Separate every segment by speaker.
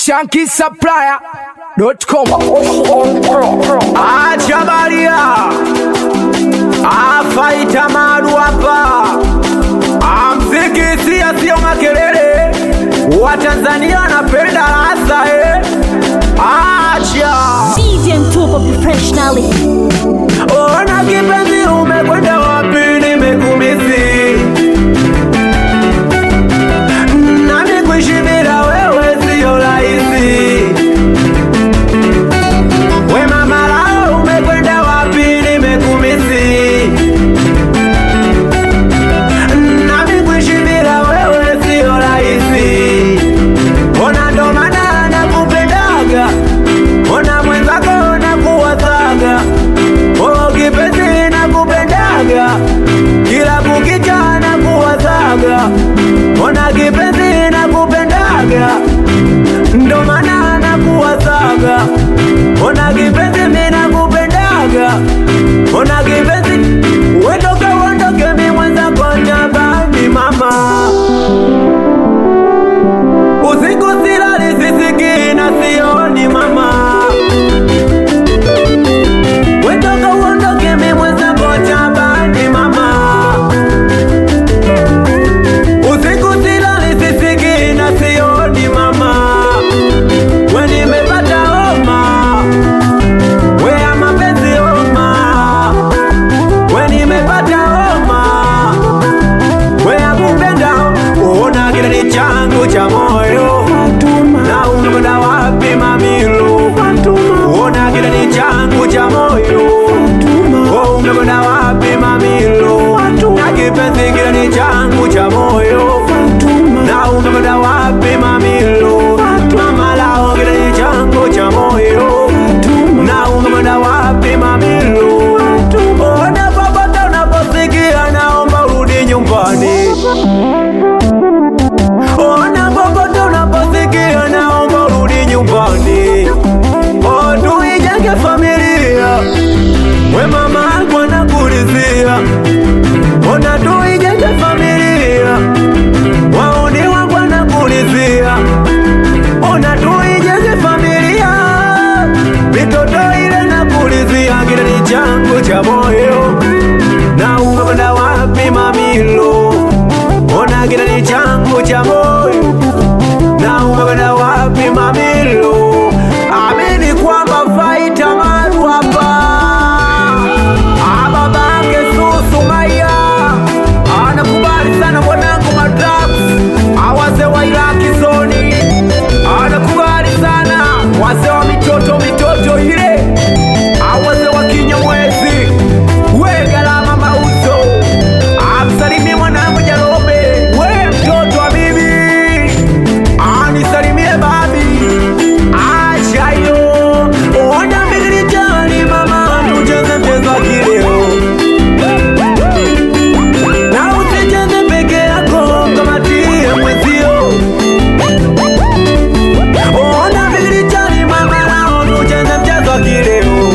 Speaker 1: ShankySupplier.com.
Speaker 2: Achabaria afaita maru hapa, mziki sio makelele, Watanzania wanapenda hasa acha
Speaker 3: DJ Mtupo professionally.
Speaker 2: Ona kipenzi umekwenda wapi, nimekumisi nami kuishi bila wewe sio rahisi. We mama lao umekwenda wapi, nimekumisi nami kuishi bila wewe sio rahisi. Ona ndo maana nakupendaga, ona mwenzako nakuwazaga, oh kipenzi nakupendaga, kila kukicha nakuwazaga, ona kipenzi nakupendaga, ndo maana nakuwazaga, ona kipenzi mimi nakupendaga, ona kipenzi uondoke mimi mwenzako nyabani mama. Usiku silali sisiki na sioni mama, uondoke mimi mwenzako nyabani mama. Usiku silali sisiki na sioni mama, we nimepata homa, we ya mapenzi homa, we nimepata homa, we ya kupenda. Ona kile changu cha moyo na unakwenda wapi mamilo, ona kile changu cha moyo unakwenda wapi mamilo, na kipenzi kile changu cha moyo na unakwenda wapi mamilo, mama lao kile changu cha moyo na unakwenda wapi mamilo. Ona baba unaposikia naomba urudi nyumbani, ona baba unaposikia naomba urudi nyumbani, oh tuijenge familia, we mama yangu anakulizia, ona tuijenge familia, waoni wangu anakulizia, ona tuijenge familia, mitoto ile nakulizia, kile ni changu cha moyo na umekwenda wapi mamilo, ona kile ni changu cha moyo na umekwenda wapi mamilo. Amini kwamba faita maru hapa, babake Susu Maya anakubali sana mwanangu Madraps, awase wa Iraki zoni anakubali sana, wase wa mitoto ile, awase wa Kinyamwezi, we Galama Mauzo, amsalimie mwanangu Jarobe, we mtoto wa bibi anisalimie babi achayo. Ona milijani mama, tucheze mchezo kileo, na usicheze peke yako kama tie mwezio. Ona milijani mama, nao tucheze mchezo kileo,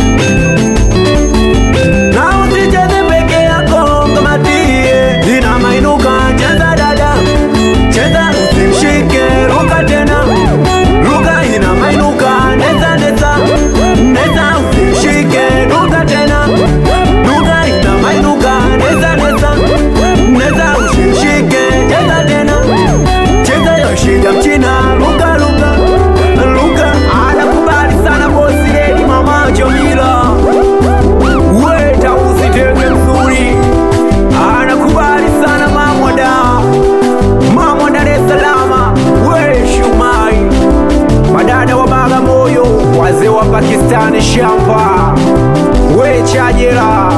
Speaker 2: na usicheze peke yako kama tie ina mainuka. Cheza dada, cheza usimshike, ruka tena, ruka ina mainuka, neza usimshike, ruka tena, ruka ina mainuka, neza usimshike, cheza tena, cheza yoshida mchina, ruka anakubali sana bosi lady mama Jomila, we tausi tege mzuri, anakubali sana mama Dar es Salaam, we Shumai, madada wa Bagamoyo, wazee wa Pakistani shamba, we Chajera,